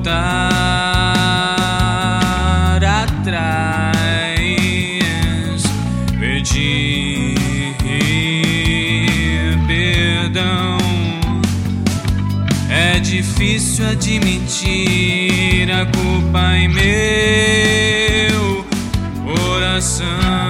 voltar atrás, pedir perdão. É difícil admitir a culpa em meu coração.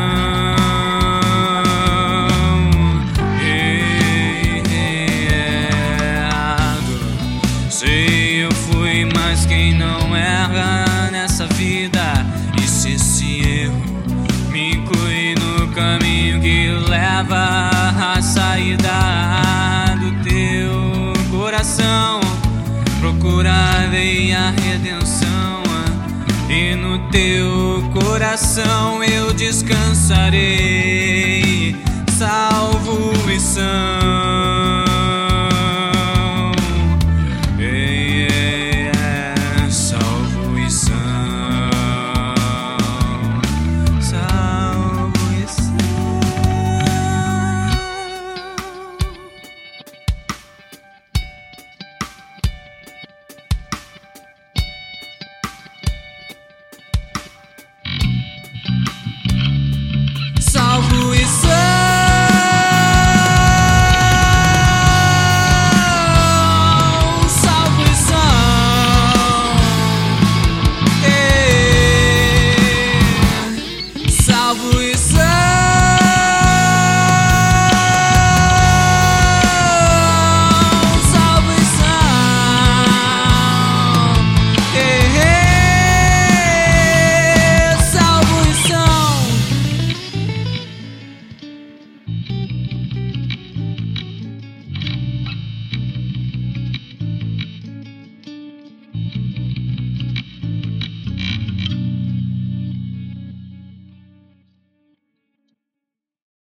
Sei, eu fui, mas quem não erra nessa vida. E se esse erro me inclui no caminho que leva à saída do teu coração, procurarei a redenção, e no teu coração eu descansarei, salvo e são. Salvo e são, salvo e são, salvo e são.